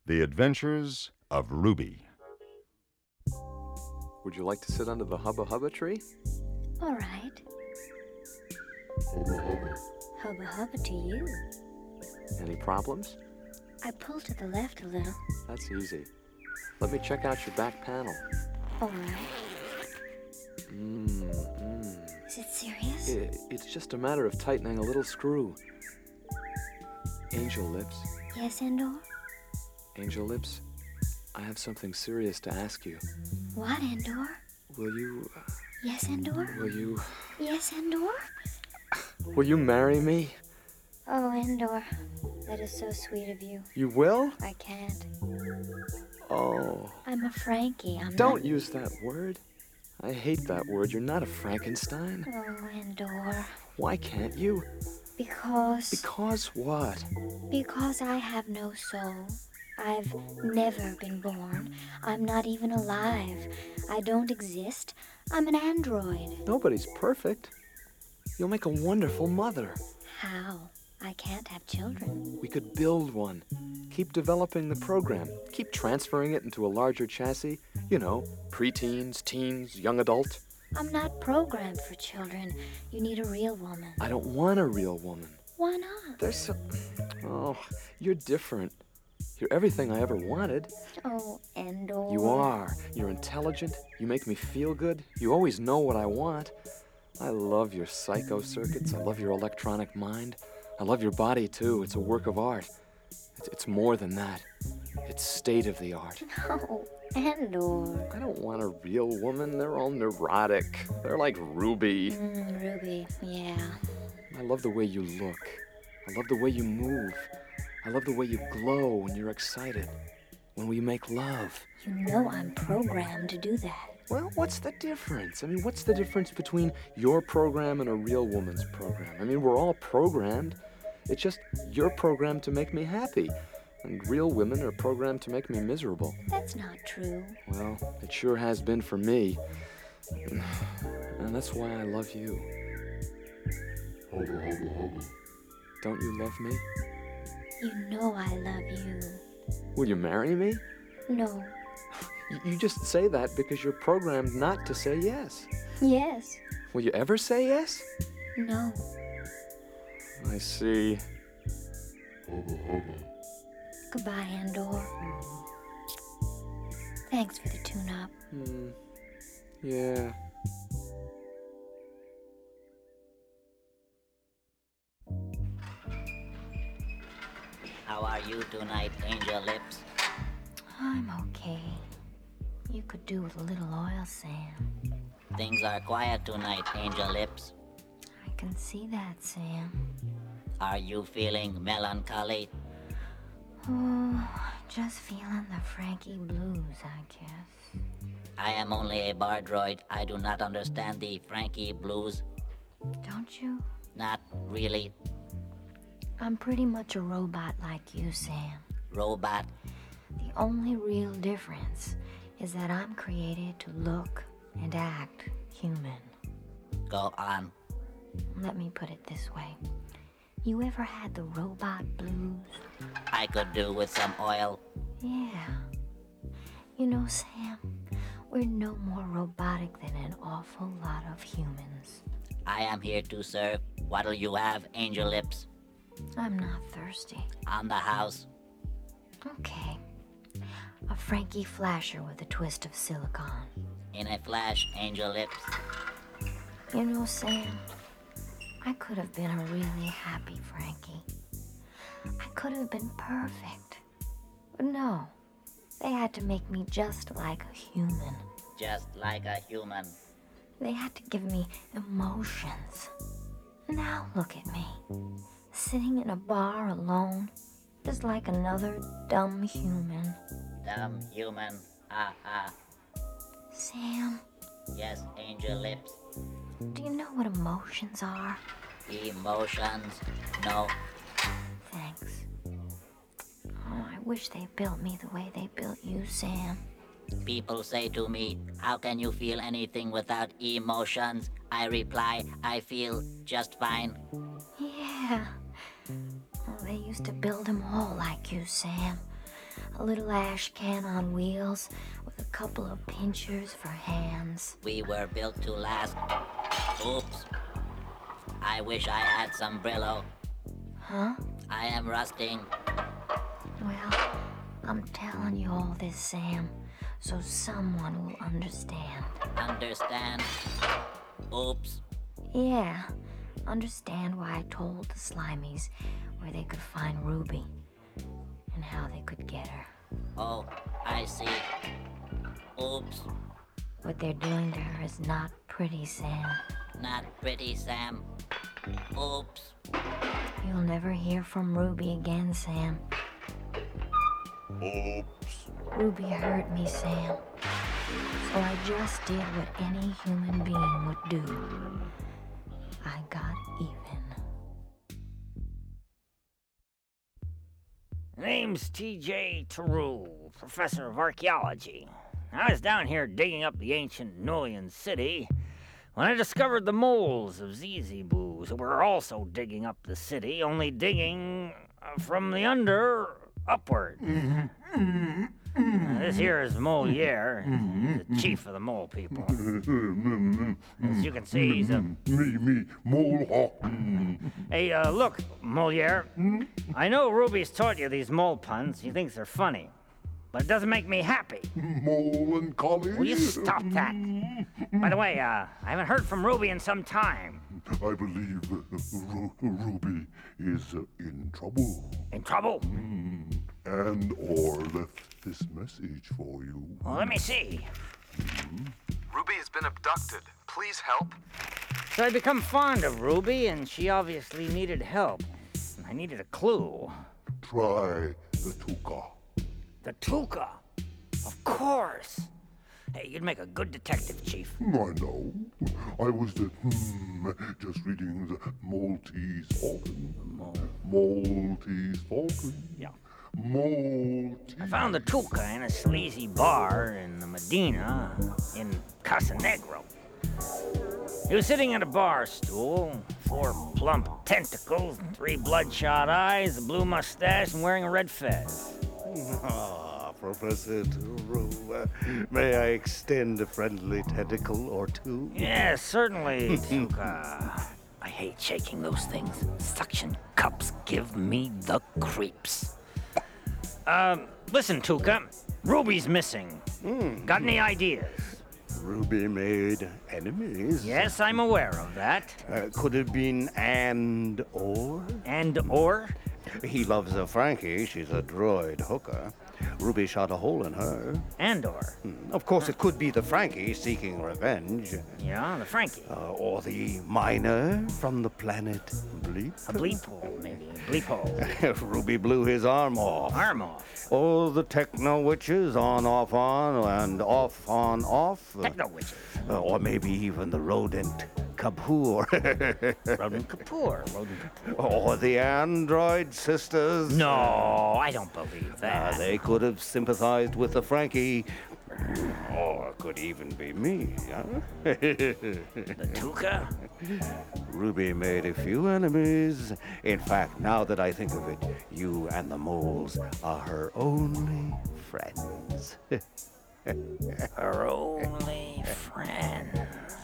The Adventures of Ruby. Would you like to sit under the Hubba Hubba tree? All right. Hubba hubba to you. Any problems? I pull to the left a little. That's easy. Let me check out your back panel. All right. Is it serious? It's just a matter of tightening a little screw. Angel Lips, Yes, Endor? Angel Lips, I have something serious to ask you. What, Endor? Will you Yes, Endor? Yes, Endor? will you marry me? Oh, Endor. That is so sweet of you. You will? I can't. Oh, I'm a Frankie. don't use that word. I hate that word. You're not a Frankenstein. Oh, Endor. Why can't you? Because Because what? I have no soul. I've never been born. I'm not even alive. I don't exist. I'm an android. Nobody's perfect. You'll make a wonderful mother. How? I can't have children. We could build one. Keep developing the program. Keep transferring it into a larger chassis. You know, preteens, teens, young adult. I'm not programmed for children. You need a real woman. I don't want a real woman. Why not? There's so... Oh, you're different. You're everything I ever wanted. Oh, Endor. You are. You're intelligent. You make me feel good. You always know what I want. I love your psycho circuits. I love your electronic mind. I love your body, too. It's a work of art. It's more than that. It's state of the art. No, Endor. I don't want a real woman. They're all neurotic. They're like Ruby. Ruby, yeah. I love the way you look. I love the way you move. I love the way you glow when you're excited. When we make love. You know I'm programmed to do that. Well, what's the difference? I mean, what's the difference between your program and a real woman's program? I mean, we're all programmed. It's just you're programmed to make me happy. And real women are programmed to make me miserable. That's not true. Well, it sure has been for me. And that's why I love you. Don't you love me? You know I love you. Will you marry me? No. You just say that because you're programmed not to say yes. Yes. Will you ever say yes? No. I see. Goodbye, Endor. Thanks for the tune-up. Yeah. How are you tonight, Angel Lips? I'm okay. You could do with a little oil, Sam. Things are quiet tonight, Angel Lips. I can see that, Sam. Are you feeling melancholy? Oh, just feeling the Frankie blues, I guess. I am only a bar droid. I do not understand the Frankie blues. Don't you? Not really. I'm pretty much a robot like you, Sam. Robot. The only real difference is that I'm created to look and act human. Go on. Let me put it this way. You ever had the robot blues? I could do with some oil. Yeah. You know, Sam, we're no more robotic than an awful lot of humans. I am here to serve. What'll you have, Angel Lips? I'm not thirsty. On the house. Okay. A Frankie flasher with a twist of silicon. In a flash, Angel Lips. You know, Sam, I could have been a really happy Frankie. I could have been perfect. But no, they had to make me just like a human. Just like a human. They had to give me emotions. Now look at me, sitting in a bar alone, just like another dumb human. Dumb human. Ha ha. Sam, Yes, Angel Lips. do you know what emotions are? Emotions. No. Thanks. Oh, I wish they built me the way they built you, Sam. People say to me, how can you feel anything without emotions? I reply, I feel just fine. Yeah. Well, they used to build them all like you, Sam. A little ash can on wheels with a couple of pinchers for hands. We were built to last. Oops. I wish I had some Brillo. Huh? I am rusting. Well, I'm telling you all this, Sam, so someone will understand. Understand? Oops. Yeah, understand why I told the Slimies where they could find Ruby and how they could get her. Oh, I see. Oops. What they're doing to her is not pretty, Sam. Not pretty, Sam. Oops. You'll never hear from Ruby again, Sam. Oops. Ruby hurt me, Sam. So I just did what any human being would do. I got even. Name's T.J. Tarul, professor of archaeology. I was down here digging up the ancient Nulian city when I discovered the moles of Zizibus, who were also digging up the city, only digging from the under upward. This here is Moliere, the chief of the mole people. As you can see, he's a... Me, Mole Hawk. Hey, look, Moliere. I know Ruby's taught you these mole puns. He thinks they're funny. But it doesn't make me happy. Mole and Collie. Will you stop that? By the way, I haven't heard from Ruby in some time. I believe Ruby is in trouble. In trouble? And or left this message for you. Well, let me see. Ruby has been abducted. Please help. So I become fond of Ruby, and she obviously needed help. I needed a clue. Try the Tuca. The Tuca. Of course. Hey, you'd make a good detective, Chief. I know. I was just reading the Maltese Falcon. Maltese Falcon. Yeah. Maltese. I found the Tuca in a sleazy bar in the Medina in Casa Negro. He was sitting at a bar stool, 4 plump tentacles, 3 bloodshot eyes, a blue mustache, and wearing a red fez. Ah, Professor Turu, may I extend a friendly tentacle or two? Yes, certainly, Tuca. I hate shaking those things. Suction cups give me the creeps. Listen, Tuca. Ruby's missing. Got any ideas? Ruby made enemies? Yes, I'm aware of that. Could it been and or? And or? He loves a Frankie. She's a droid hooker. Ruby shot a hole in her. And or? Of course, it could be the Frankie seeking revenge. Yeah, the Frankie. Or the miner from the planet Bleep. A bleep hole, maybe. Bleep hole. Ruby blew his arm off. Arm off. Or the techno witches on, off, on, and off, on, off. Techno witches. Or maybe even the rodent Kapoor. Rodent Kapoor. Rodent Kapoor. Or the android sisters. No, I don't believe that. They could have sympathized with the Frankie. Or it could even be me, huh? The Tuca? Ruby made a few enemies. In fact, now that I think of it, you and the moles are her only friends. Her only friend.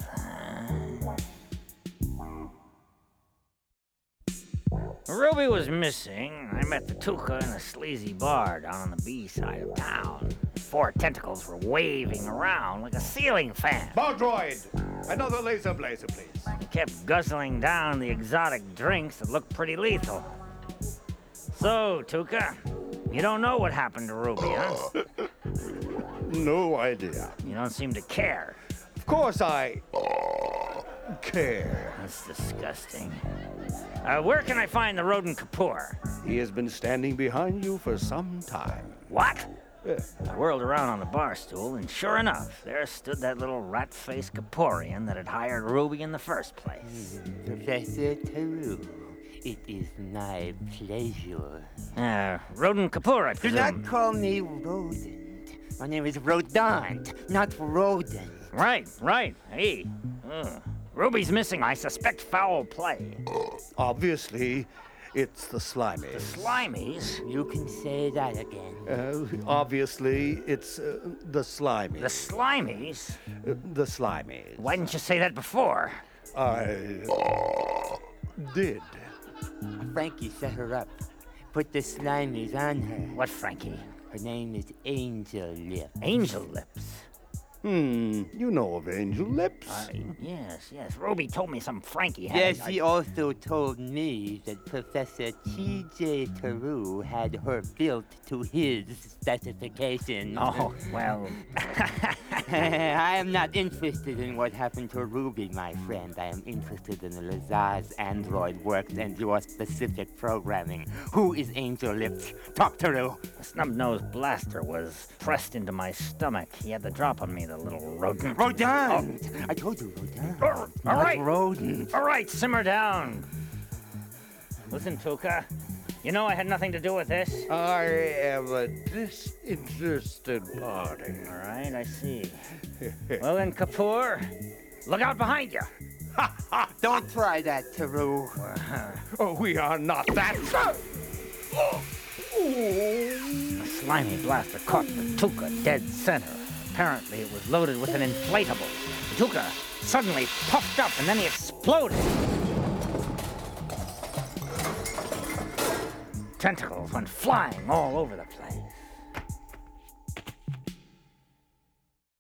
Ruby was missing. I met the Tuca in a sleazy bar down on the B side of town. 4 tentacles were waving around like a ceiling fan. Bar droid! Another laser blazer, please. He kept guzzling down the exotic drinks that looked pretty lethal. So, Tuca, you don't know what happened to Ruby, huh? No idea. You don't seem to care. Of course I care. That's disgusting. Where can I find the rodent Kapoor? He has been standing behind you for some time. What? I whirled around on the bar stool, and sure enough, there stood that little rat-faced Kaporian that had hired Ruby in the first place. Professor Taru, it is my pleasure. Rodent Kapoor, I Do presume. not call me Rodent. My name is Rodant, not Rodent. Right. Hey, Ruby's missing. I suspect foul play. Obviously, It's the Slimies. The Slimies? You can say that again. Obviously, it's the Slimies. The Slimies? The Slimies. Why didn't you say that before? I did. Frankie set her up. Put the Slimies on her. What, Frankie? Her name is Angel Lips. Angel Lips? You know of Angel Lips. Yes. Ruby told me some Frankie had. Yes, she also told me that Professor T.J. Carew had her built to his specifications. Oh, well. I am not interested in what happened to Ruby, my friend. I am interested in the Lazar's android works and your specific programming. Who is Angel Lips? Talk to Carew. The snub-nosed blaster was pressed into my stomach. He had the drop on me, the little rodent. Rodent! I told you, rodent. All Not right. rodent. All right, simmer down. Listen, Tuca. You know I had nothing to do with this. I am a disinterested party. All right, I see. Well then, Kapoor, look out behind you. Don't try that, Carew. Oh, we are not that. A slimy blaster caught the Tuca dead center. Apparently it was loaded with an inflatable. The Tuca suddenly puffed up and then he exploded. Tentacles went flying all over the place.